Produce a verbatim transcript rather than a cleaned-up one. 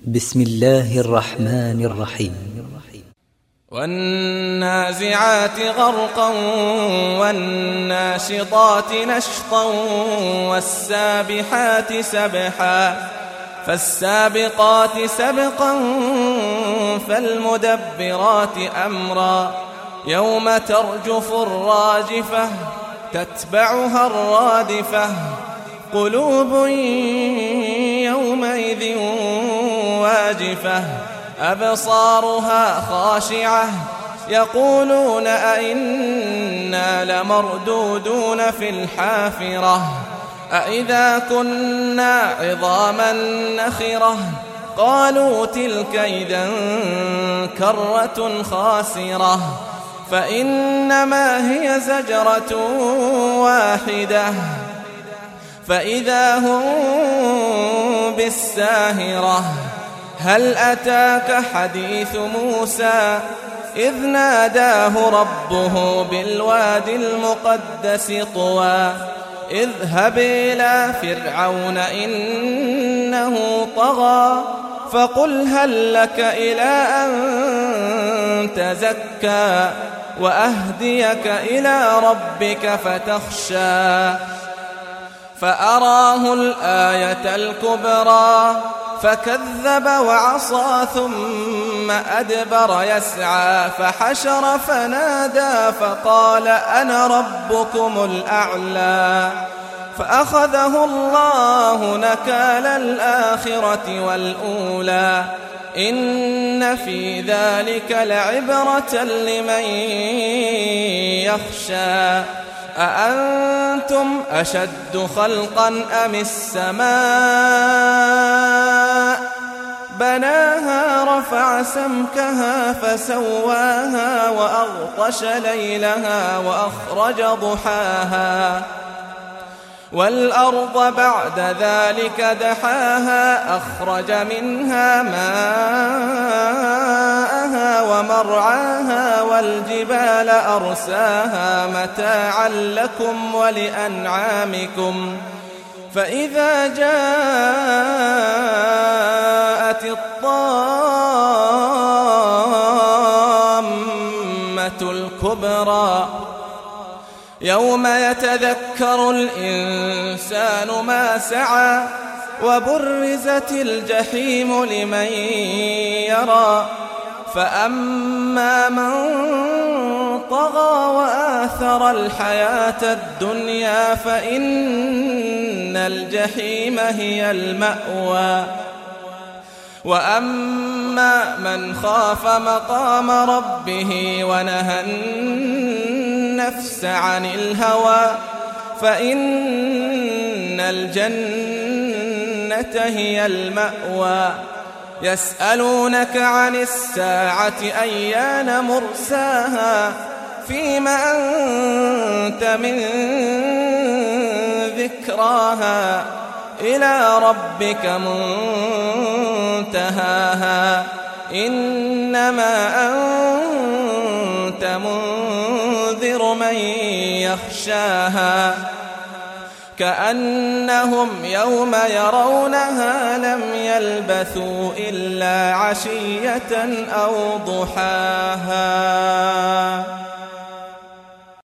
بسم الله الرحمن الرحيم. والنازعات غرقا والناشطات نشطا والسابحات سبحا فالسابقات سبقا فالمدبرات أمرا يوم ترجف الراجفة تتبعها الرادفة قلوب يومئذ واجفة أبصارها خاشعة يقولون أئنا لمردودون في الحافرة أئذا كنا عظاما نخرة قالوا تلك إذا كرة خاسرة فإنما هي زجرة واحدة فإذا هم بالساهرة هل أتاك حديث موسى إذ ناداه ربه بالواد المقدس طوى اذهب إلى فرعون إنه طغى فقل هل لك إلى أن تزكى وأهديك إلى ربك فتخشى فأراه الآية الكبرى فكذب وعصى ثم أدبر يسعى فحشر فنادى فقال أنا ربكم الأعلى فأخذه الله نكال الآخرة والأولى إن في ذلك لعبرة لمن يخشى أأنتم أشد خلقا أم السماء بناها رفع سمكها فسواها وأغطش ليلها وأخرج ضحاها والأرض بعد ذلك دحاها أخرج منها ماءها ومرعاها والجبال أرساها متاعا لكم ولأنعامكم فإذا جاءت الطامة الكبرى يوم يتذكر الإنسان ما سعى وبرزت الجحيم لمن يرى فأما من طغى وآثر الحياة الدنيا فإن الجحيم هي المأوى وأما من خاف مقام ربه ونهى النفس عن الهوى فإن الجنة هي المأوى يسألونك عن الساعة أيان مرساها فيم أنت من ذكراها إلى ربك منتهاها إنما أنت منذر من يخشاها كأنهم يوم يرونها لم يلبثوا إلا عشية أو ضحاها.